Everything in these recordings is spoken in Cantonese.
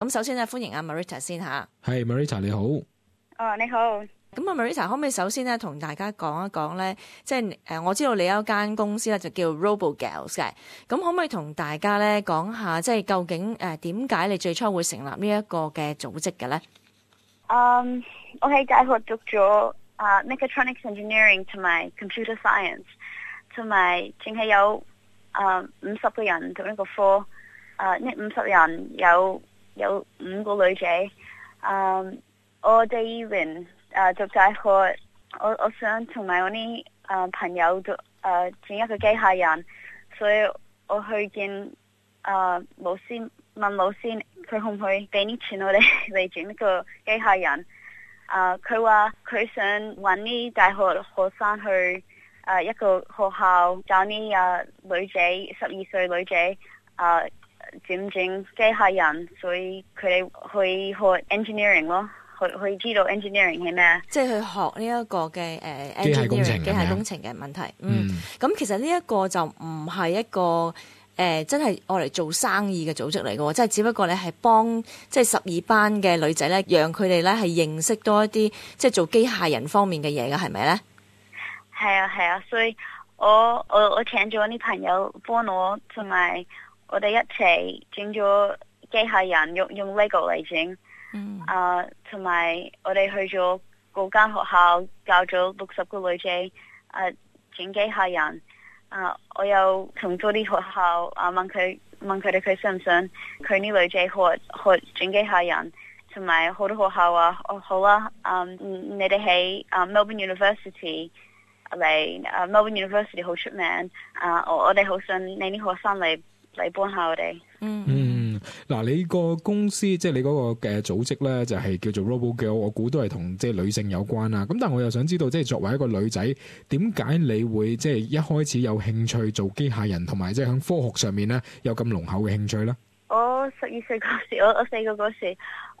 咁首先咧，歡迎阿 Marita 先吓。 係 Marita 你好。 你好。 咁阿 Marita 可唔可以首先咧同大家講一講咧，即係我知道你有一間公司咧就叫 RoboGals 嘅，咁可唔可以同大家咧講下，即係究竟點解你最初會成立呢一個嘅組織嘅咧？ 我喺大學讀咗Mechatronics Engineering 同埋 Computer Science， 同埋淨係有50個人讀呢個科，呢50人有5個女仔。我第二年讀大學，我想同埋我啲朋友整一個機械人，所以我去見老師，問老師佢可唔可以俾啲錢我哋嚟整呢個機械人。佢話佢想搵啲大學學生去一個學校教啲女仔12歲女仔點整機械人，所以佢哋去學 engineering 咯，去知道 engineering 係咩？ 即係去學呢一個嘅機械工程 engineering 機械工程嘅問題。咁其實呢一個就唔係一個真係愛嚟做生意嘅組織嚟嘅，即係只不過你係幫即係12班嘅女仔咧，讓佢哋咧係認識多一啲即係做機械人方面嘅嘢嘅，係咪咧？ 係啊，所以我請咗啲朋友幫我，同埋我哋一齊整咗機械人，用 Lego 嚟整。同埋我哋去咗嗰間學校教咗60個女仔整機械人。我又同多啲學校問佢哋佢想唔想佢啲女仔學整機械人，同埋好多學校話好啦，你哋喺Melbourne University 嚟Melbourne University 好出名，我哋好想你啲學生嚟幫下我哋。 嗱，你個公司即係你嗰個嘅組織咧，就係叫做 RoboGirl， 我估都係同即係女性有關啦。咁但係我又想知道，即係作為一個女仔，點解你會即係一開始有興趣做機械人，同埋即係喺科學上面咧有咁濃厚嘅興趣咧？我 12歲嗰時，我4個嗰時，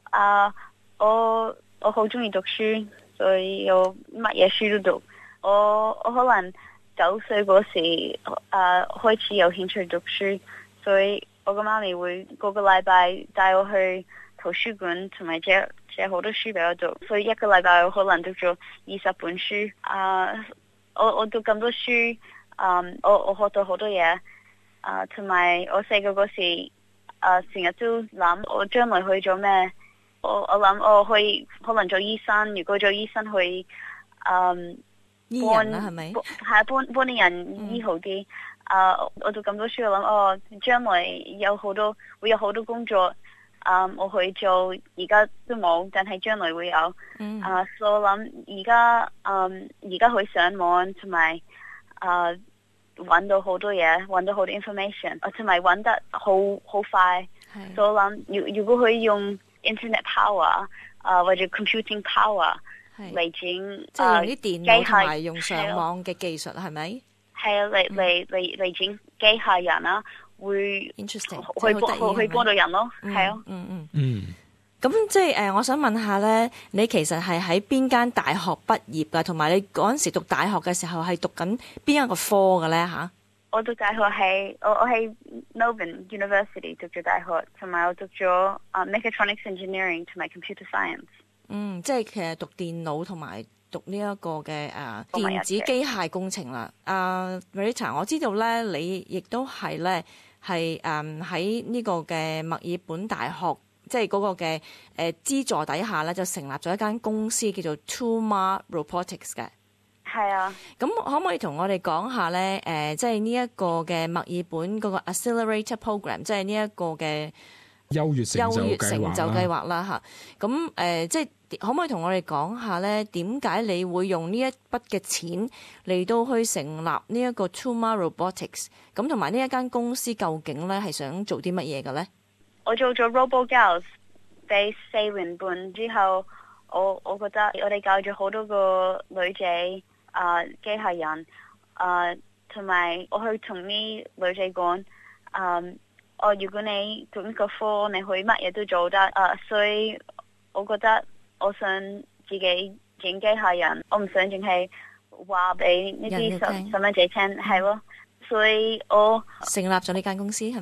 我好中意讀書，所以我乜嘢書都讀。我可能9歲嗰時開始有興趣讀書，所以我個媽咪會個個禮拜帶我去圖書館，同埋借好多書俾我讀，所以一個禮拜我可能讀咗20本書。我讀咁多書，我學到好多嘢。同埋我細個嗰時，成日都諗我將來去做咩。我諗我可能做醫生，如果做醫生去醫人啦，係咪？ 係幫啲人醫好啲。我讀咁多書，我諗將來會有好多工作，我去做，而家都冇，但係將來會有。所以我諗而家去上網，同埋搵到好多嘢，搵到好多 information， 同埋搵得好快。所以我諗如果可以用 internet power 或者 computing power 嚟整， 即係用啲電腦同埋用上網嘅技術，係咪？係啊， 嚟整機械人啦，會 interesting， 去幫到人咯，係啊。 咁即係我想問下咧，你其實係喺邊間大學畢業噶？同埋你嗰陣時讀大學嘅時候係讀緊邊一個科嘅咧吓？ 我讀大學係我喺 Melbourne University 讀咗大學，同埋我讀咗Mechatronics Engineering 同埋 Computer Science。即係其實讀電腦同埋讀呢一個嘅電子機械工程啦。Marita， 我知道咧，你亦都係咧係喺呢個嘅墨爾本大學，即係嗰個嘅資助底下咧，就成立咗一間公司叫做 Tooma Robotics 嘅。 係啊。咁可唔可以同我哋講下咧？即係呢一個嘅墨爾本嗰個 Accelerator Program， 即係呢一個嘅優越成就計劃啦嚇。咁即係可唔可以同我哋講下咧？點解你會用呢一筆嘅錢嚟到去成立呢一個 Tooma Robotics？ 咁同埋呢一間公司究竟咧係想做啲乜嘢嘅咧？ 我做咗 RoboGals 第4年半之後，我覺得我哋教咗好多個女仔機械人，同埋我去同啲女仔講，如果你讀呢個科，你可以乜嘢都做得。所以我覺得我想自己整機械人，我唔想淨係話俾呢啲細蚊仔聽，係咯。所以我成立咗呢間公司，係咪？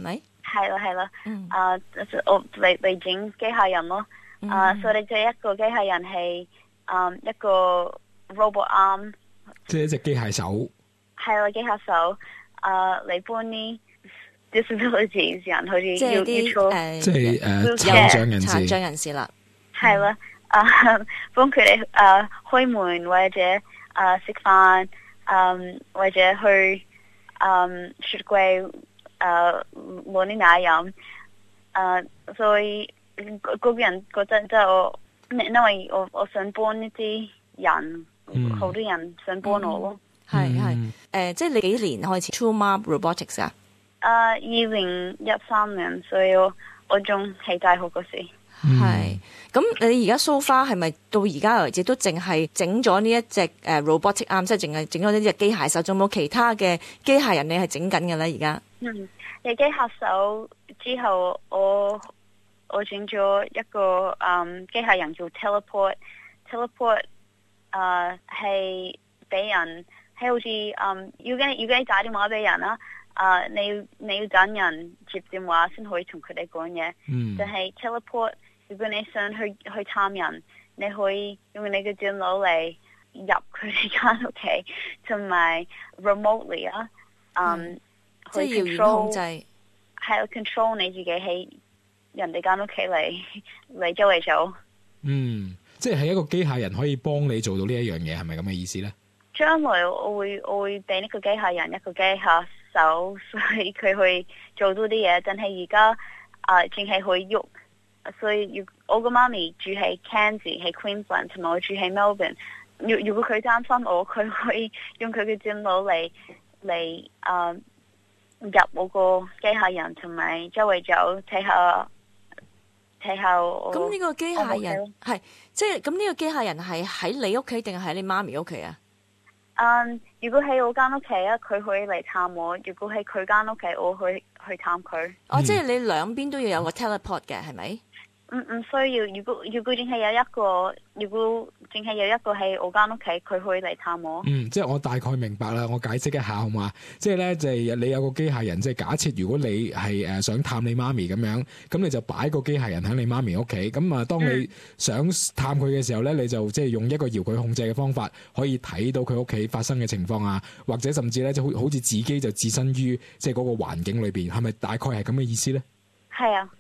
係啦，我嚟整機械人咯，所以你第一個機械人係一個 robot arm， 即係一隻機械手， 係啦，機械手，嚟幫啲 disabilities 人，好似即係啲即係殘障人士啦， 係啦，幫佢哋開門或者食飯，或者去雪櫃攞啲奶飲，所以嗰個人覺得即係我，因為我想幫呢啲人，好多人想幫我咯。 係即係你幾年開始 True Mom Robotics 啊 ？2013年，所以我仲喺大學嗰時。 係，咁你而家 so far 係咪到而家為止都淨係整咗呢一隻robotic arm，即係淨係整咗呢隻機械手，仲冇其他嘅機械人你係整緊嘅咧？而家你機械手之後，我整咗一個機械人叫 teleport 係俾人係好似要你打電話俾人啦，你要等人接電話先可以同佢哋講嘢，就係 teleport。如果你想去探人，你可以用你嘅電腦嚟入佢哋間屋企，同埋 remotely 即係遙遠控制， 係 control 你自己喺人哋間屋企嚟周圍走。 即係一個機械人可以幫你做到呢一樣嘢，係咪咁嘅意思咧？ 將來我會俾呢個機械人一個機械手，所以佢去做到啲嘢，但係而家淨係可以喐。所以我個媽咪住喺 Cairns 喺 Queensland， 同埋我住喺 Melbourne。如果佢擔心我，佢可以用佢嘅電腦嚟入我個機械人，同埋周圍走睇下。 咁呢個機械人係即係咁呢個機械人係喺你屋企定係喺你媽咪屋企啊？ 如果喺我間屋企啊，佢可以嚟探我；如果喺佢間屋企，我去探佢。 即係你兩邊都要有個 teleport 嘅，係咪？ 唔需要。如果淨係有一個，喺我間屋企，佢可以嚟探我。 即係我大概明白啦。我解釋一下好嘛？即係咧就係你有個機械人，即係假設如果你係想探你媽咪咁樣，咁你就擺個機械人喺你媽咪屋企。咁當你想探佢嘅時候咧，你就即係用一個遙距控制嘅方法，可以睇到佢屋企發生嘅情況啊，或者甚至咧就好似自己就置身於即係嗰個環境裏邊，係咪大概係咁嘅意思咧？ 係啊。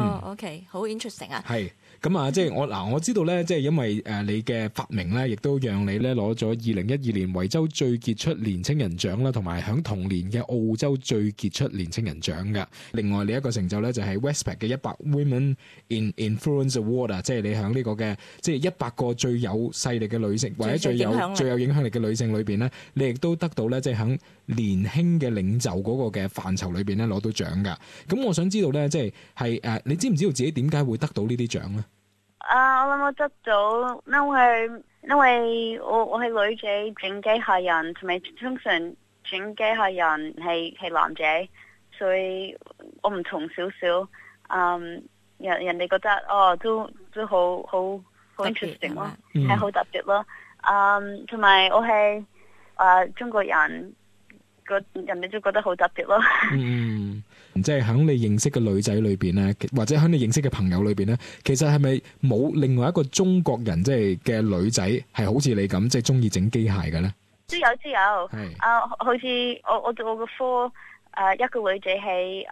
OK， 好 interesting 啊！ 係咁即係我知道咧，即係因為你嘅發明咧，亦都讓你咧攞咗2012年維州最傑出年青人獎啦，同埋響同年嘅澳洲最傑出年青人獎嘅。另外，你一個成就咧就係 Westpac 嘅100 Women in Influence Award 啊，即係你響呢個嘅即係100個最有勢力嘅女性或者最有影響力嘅女性裏邊咧，你亦都得到咧即係響年輕嘅領袖嗰個嘅範疇裏邊咧攞到獎噶。咁我想知道咧，即係你知唔知道自己點解會得到呢啲獎咧？ 我諗我得到，因為我係女仔整機械人，同埋通常整機械人係男仔，所以我唔同少少。人哋覺得都好 interesting 咯，係好特別咯。同埋我係中國人。人哋都覺得好特別咯。 即係喺你認識嘅女仔裏邊咧，或者喺你認識嘅朋友裏邊咧，其實係咪冇另外一個中國人即係嘅女仔係好似你咁即係中意整機械嘅咧？ 都有。好似我讀我個科，一個女仔喺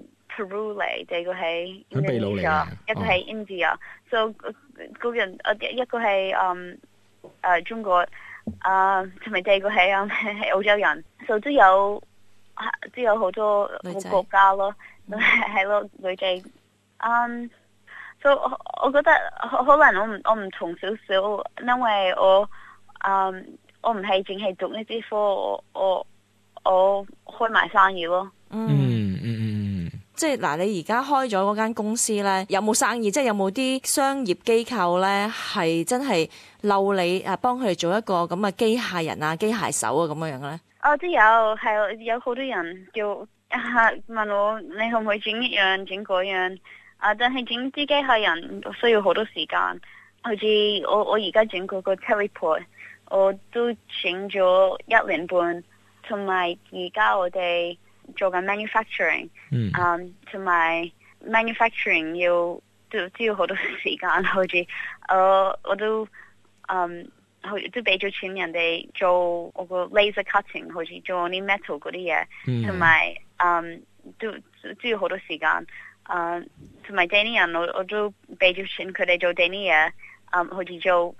Peru 嚟，第二個喺秘魯嚟， 一個喺 India， so 個人一個係中國。同埋第二個係澳洲人，所以都有好多國家咯，係咯女仔。所以我覺得可能我唔同少少，因為我唔係淨係讀呢啲科，我開埋生意咯。 即係嗱，你而家開咗嗰間公司咧，有冇生意？即係有冇啲商業機構咧，係真係漏你幫佢哋做一個咁嘅機械人啊、機械手啊咁樣嘅咧？ 都有，係有好多人叫問我你可唔可以整一樣整嗰樣？但係整啲機械人需要好多時間。好似我而家整嗰個 teleport， 我都整咗1年半，同埋而家我哋做緊 manufacturing，同埋 manufacturing 都要好多時間，好似我都都俾咗錢人哋做我個 laser cutting，好似做啲 metal 嗰啲嘢，同埋都要好多時間。同埋 Danny 人我都俾咗錢佢哋做 Danny 嘢，好似做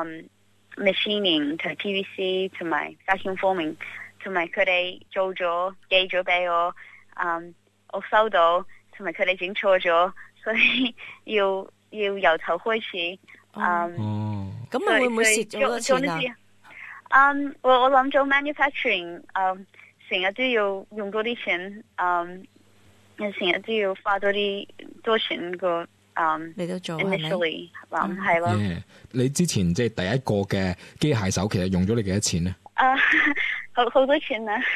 machining 同 PVC 同埋 vacuum forming， 同埋佢哋做咗寄咗俾我，我收到，同埋佢哋整錯咗，所以要由頭開始。 咁你會唔會蝕咗好多錢啊？ 我諗做 manufacturing，成日都要用多啲錢，成日都要花多錢個你都做 initially 係咯。 你之前即係第一個嘅機械手，其實用咗你幾多錢咧？ 好多錢啊！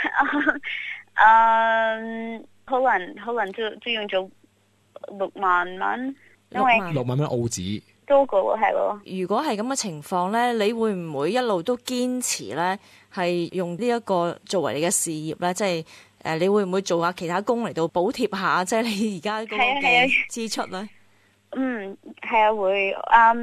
可能都用咗6萬蚊，因為 6萬蚊澳紙。 多過係咯。 如果係咁嘅情況咧，你會唔會一路都堅持咧，係用呢一個作為你嘅事業咧？即係你會唔會做下其他工嚟到補貼下，即係你而家嗰個嘅支出咧？ 係啊，會。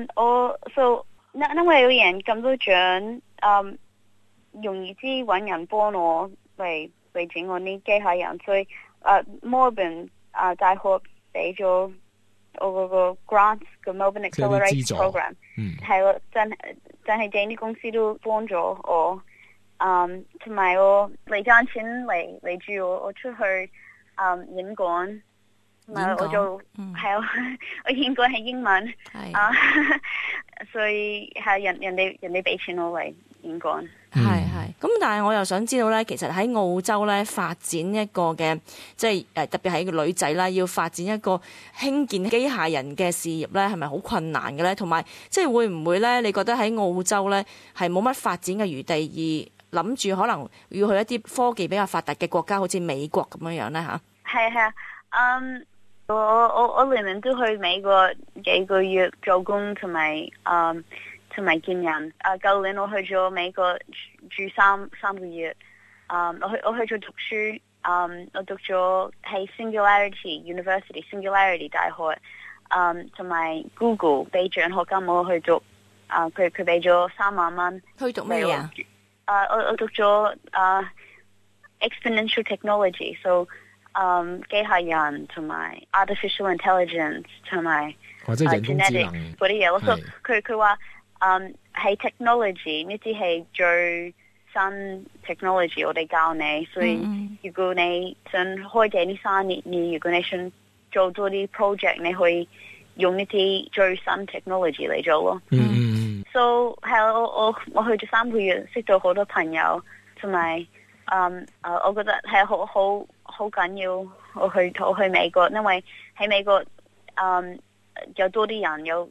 因為有人咁多獎，容易啲揾人幫我嚟整我啲機械人，所以墨爾本大學俾咗我嗰個 grant 個 Melbourne Accelerator Program， 係咯，真係整啲公司都幫咗我，同埋我嚟賺錢嚟住我出去演講，同埋我做係我演講係英文，所以係人哋俾錢我嚟演講。 咁但係我又想知道咧，其實喺澳洲咧發展一個嘅，即係特別係個女仔啦，要發展一個興建機械人嘅事業咧，係咪好困難嘅咧？同埋即係會唔會咧？你覺得喺澳洲咧係冇乜發展嘅餘地，而諗住可能要去一啲科技比較發達嘅國家，好似美國咁樣咧嚇？係我年年都去美國幾個月做工，同埋見人。舊年我去咗美國住三個月。我去咗讀書。我讀咗喺 Singularity 大學。同埋 Google 俾獎學金我去讀。佢俾咗3萬蚊。 去讀咩啊？ 我讀咗Exponential Technology，so 機械人同埋 Artificial Intelligence 同埋或者人工智能嗰啲嘢咯。所以佢話係 technology 呢啲係最新 technology， 我哋教你。所以如果你想開這啲生意，如果你想做多啲 project， 你可以用呢啲最新 technology 嚟做咯。So 係我去咗3個月，識到好多朋友，同埋我覺得係好緊要。我去美國，因為喺美國有多啲人，有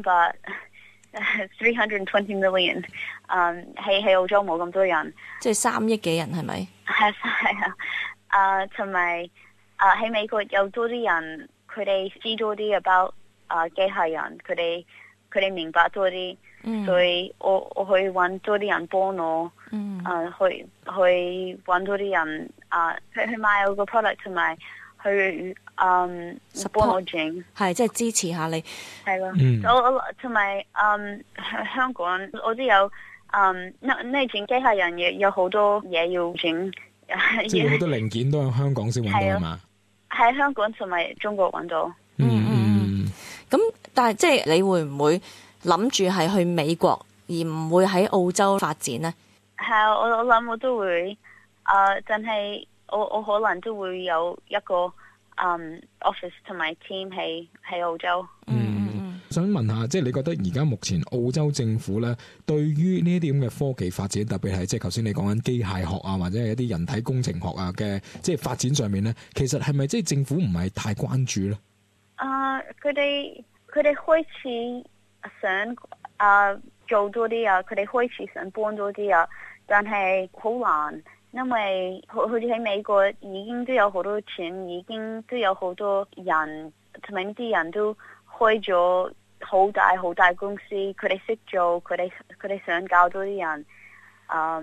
320 million， 喺澳洲冇咁多人， 即係3億幾人係咪？ 係同埋喺美國有多啲人，佢哋知多啲 about 機械人，佢哋明白多啲，所以我去揾多啲人幫我，去揾多啲人去買我個 product， 同埋去幫我整， 係即係支持下你， 係咯。我同埋香港我都有你整機械人有好多嘢要整， 即係好多零件都喺香港先揾到係嘛？ 喺香港同埋中國揾到。 咁但係即係你會唔會諗住係去美國而唔會喺澳洲發展呢？ 係我諗我都會，但係我可能都會有一個office 同埋 team 喺澳洲。 想問下，即係你覺得而家目前澳洲政府咧，對於呢啲咁嘅科技發展，特別係即係頭先你講緊機械學啊，或者係一啲人體工程學啊嘅，即係發展上面咧，其實係咪即係政府唔係太關注咧？ 佢哋開始想做多啲啊，佢哋開始想幫多啲啊，但係好難，因為好似喺美國已經都有好多錢，已經都有好多人，同埋呢啲人都開咗好大公司，佢哋識做，佢哋想教多啲人，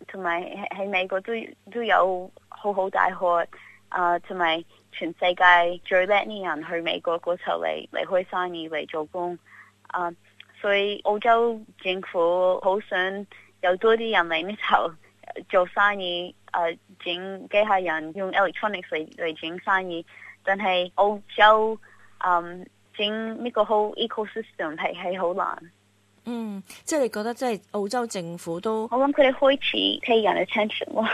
同埋喺美國都有好大學，同埋全世界最叻啲人去美國嗰頭嚟開生意嚟做工，所以澳洲政府好想有多啲人嚟呢頭做生意，整機械人用 electronics 嚟整生意，但係澳洲整呢個好 ecosystem 係好難。 即係你覺得即係澳洲政府都， 我諗佢哋開始 pay 人 attention 咯。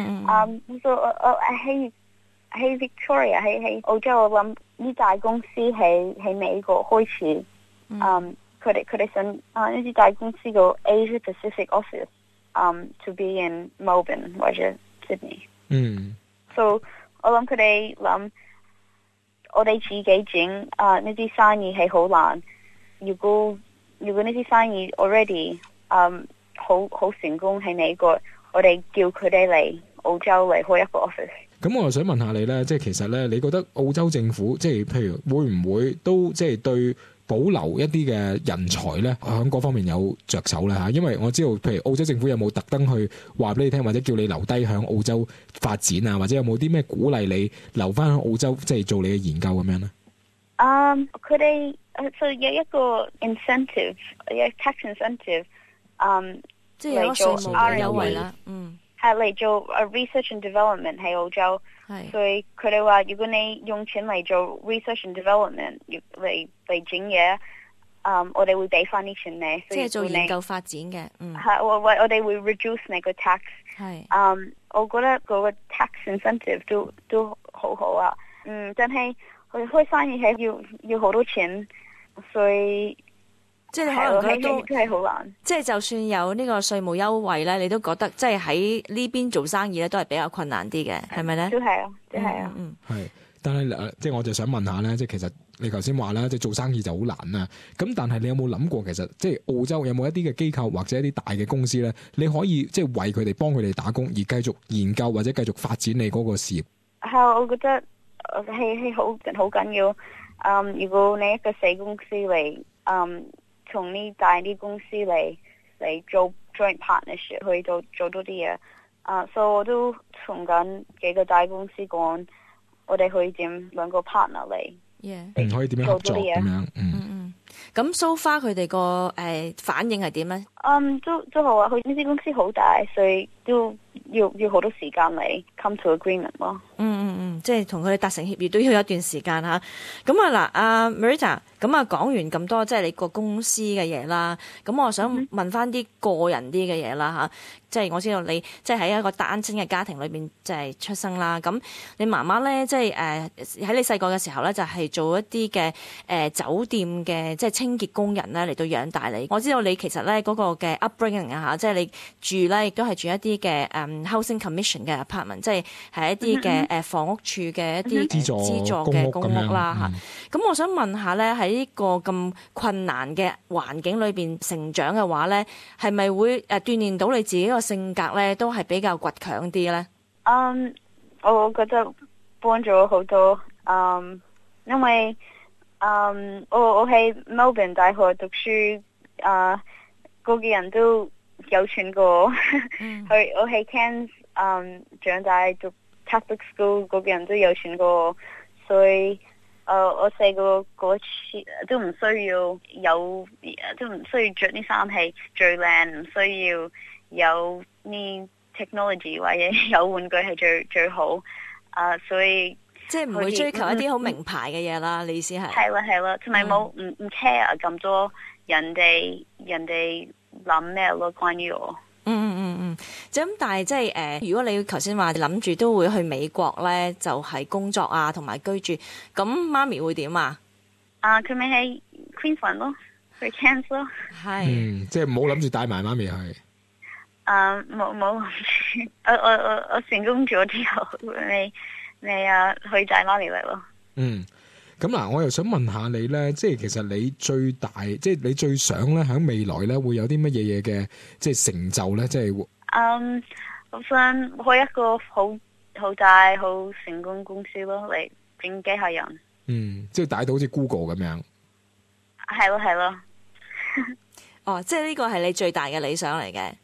喺 Victoria 喺澳洲，我諗呢大公司喺美國開始，佢哋想呢啲大公司個 Asia Pacific office，to be in Melbourne 或者 Sydney。So 我諗佢哋諗，我哋自己整呢啲生意係好難。如果呢啲生意 already 好成功喺美國，我哋叫佢哋嚟澳洲嚟開一個 office。 咁我又想問下你咧，即係其實咧，你覺得澳洲政府即係譬如會唔會都即係對保留一啲嘅人才咧，喺嗰方面有着手咧嚇？因為我知道，譬如澳洲政府有冇特登去話俾你聽，或者叫你留低喺澳洲發展啊，或者有冇啲咩鼓勵你留翻喺澳洲即係做你嘅研究咁樣咧？ 佢哋就有一個 incentive， 有 tax incentive， 即係有稅務嘅優惠啦。 係嚟做research and development 喺澳洲，所以佢哋話如果你用錢嚟做 research and development 嚟整嘢，我哋會俾翻啲錢你。 即係做研究發展嘅， 係我哋會 reduce 你個 tax。係，我覺得嗰個 tax incentive 都好好啊。但係佢開生意係要好多錢，所以。 即係可能佢都係好難。即係就算有呢個稅務優惠咧，你都覺得即係喺呢邊做生意咧，都係比較困難啲嘅，係咪咧？ 都係啊，都係啊。 係，但係即係我就想問下咧，即係其實你頭先話啦，即係做生意就好難啊。咁但係你有冇諗過，其實即係澳洲有冇一啲嘅機構或者一啲大嘅公司咧，你可以即係為佢哋幫佢哋打工，而繼續研究或者繼續發展你嗰個事業？ 係，我覺得係好緊要。如果你一個細公司嚟，從呢大啲公司嚟做 joint partnership 去做多啲嘢，所以我都同緊幾個大公司講，我哋可以點兩個 partner 嚟， 可以點樣合作咁樣。 咁 so far 佢哋個反應係點咧？ 都好啊，佢呢啲公司好大，所以都要好多時間嚟 come to agreement 咯。 即係同佢哋達成協議都要有一段時間嚇。咁啊嗱，阿 Marita，咁啊講完咁多即係你個公司嘅嘢啦，咁我想問翻啲個人啲嘅嘢啦嚇。即係我知道你即係喺一個單親嘅家庭裏邊即係出生啦。咁你媽媽咧即係喺你細個嘅時候咧就係做一啲嘅酒店嘅即係清潔工人咧嚟到養大你。我知道你其實咧嗰個嘅 upbringing 啊嚇，即係你住咧亦都係住一啲嘅housing commission 嘅 apartment， 即係一啲嘅房屋處嘅一啲資助嘅公屋啦嚇。咁我想問下咧，喺呢個咁困難嘅環境裏邊成長嘅話咧，係咪會鍛鍊到你自己個性格咧，都係比較倔強啲咧？ 我覺得幫咗好多。因為我喺 Melbourne 大學讀書，個個人都有錢過。我喺 Cairns 長大讀 Catholic school， 個個人都有錢過，所以我細個嗰次都唔需要着啲衫係最靚，唔需要有呢 technology 或者有玩具係最好。所以即係唔會追求一啲好名牌嘅嘢啦。你意思係？ 係啦，同埋冇唔 care 咁多人哋諗咩咯，關於我。 咁但係即係如果你頭先話諗住都會去美國咧，就係工作啊同埋居住，咁媽咪會點啊？ 佢咪喺 Queensland 咯，去 Cairns 咯。 係。即係唔好諗住帶埋媽咪去。 冇諗住。我成功咗之後，你去帶媽咪嚟咯。 咁嗱，我又想問下你咧，即係其實你最大，即係你最想咧喺未來咧會有啲乜嘢嘢嘅即係成就咧？即係我想開一個好大好成功公司咯，嚟整機械人。 即係大到好似 Google 咁樣。係咯。 即係呢個係你最大嘅理想嚟嘅。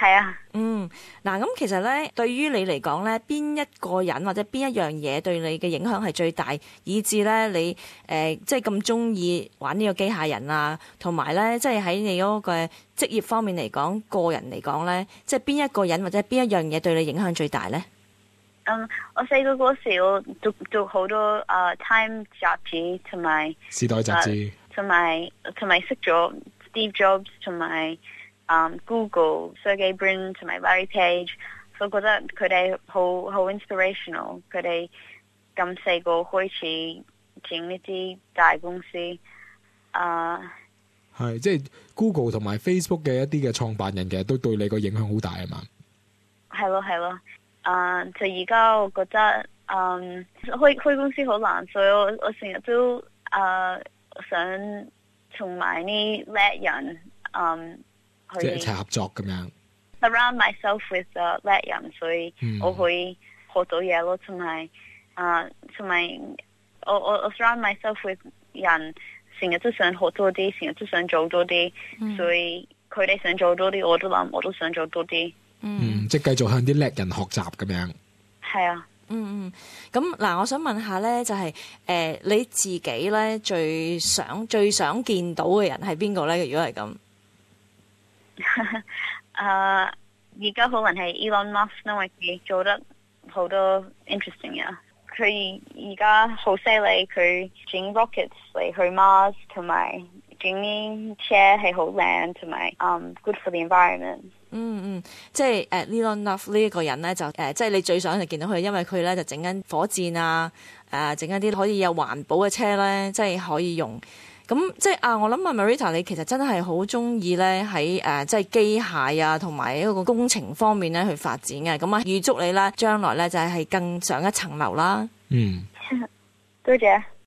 係啊。 嗱，咁其實咧，對於你嚟講咧，邊一個人或者邊一樣嘢對你嘅影響係最大，以致咧你即係咁中意玩呢個機械人啊，同埋咧即係喺你嗰個職業方面嚟講，個人嚟講咧，即係邊一個人或者邊一樣嘢對你影響最大咧？ 我細個嗰時我讀好多Time 雜誌同埋時代雜誌， 同埋識咗 Steve Jobs 同埋Google、Sergey Brin 同埋 Larry Page， 所以覺得佢哋好 inspirational。佢哋咁細個開始整呢啲大公司， 係即係 Google 同埋 Facebook 嘅一啲嘅創辦人，其實都對你個影響好大啊嘛。 係咯。就而家我覺得開公司好難，所以我成日都想同埋啲叻人即係一齊合作咁樣。 Surround myself with 叻人，所以我可以學到嘢咯，同埋我 surround myself with 人，成日都想學多啲，成日都想做多啲，所以佢哋想做多啲，我都想做多啲。 即係繼續向啲叻人學習咁樣。 係啊。 咁嗱，我想問下咧，就係你自己咧最想見到嘅人係邊個咧？如果係咁， 而家可能係 Elon Musk，因為佢做得好多 interesting 嘢。佢而家好犀利，佢整 rockets 嚟去 Mars， 同埋整啲車係好靚，同埋good for the environment。 即係Elon Musk 呢一個人咧，就即係你最想就見到佢，因為佢咧就整緊火箭啊，整一啲可以有環保嘅車咧，即係可以用。咁即係我諗Marita，你其實真係好中意咧喺即係機械啊，同埋一個工程方面咧去發展嘅。咁預祝你啦，將來咧就係更上一層樓啦。 多謝。